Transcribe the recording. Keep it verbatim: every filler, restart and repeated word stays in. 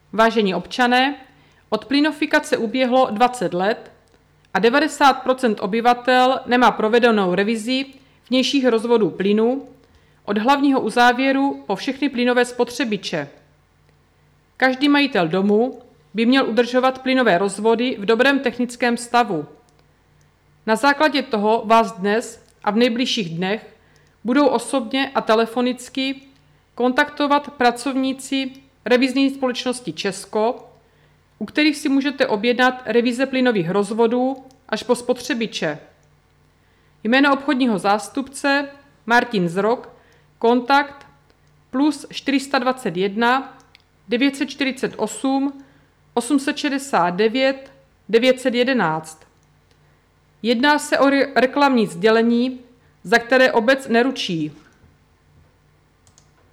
Vážení občané, od plynofikace uběhlo dvacet let a devadesát procent obyvatel nemá provedenou revizi vnějších rozvodů plynu od hlavního uzávěru po všechny plynové spotřebiče. Každý majitel domu by měl udržovat plynové rozvody v dobrém technickém stavu. Na základě toho vás dnes a v nejbližších dnech budou osobně a telefonicky kontaktovat pracovníci revizní společnosti Česko, u kterých si můžete objednat revize plynových rozvodů až po spotřebiče. Jméno obchodního zástupce Martin Zrok, kontakt plus čtyři sta dvacet jedna devět set čtyřicet osm osm set šedesát devět devět set jedenáct. Jedná se o re- reklamní sdělení, za které obec neručí.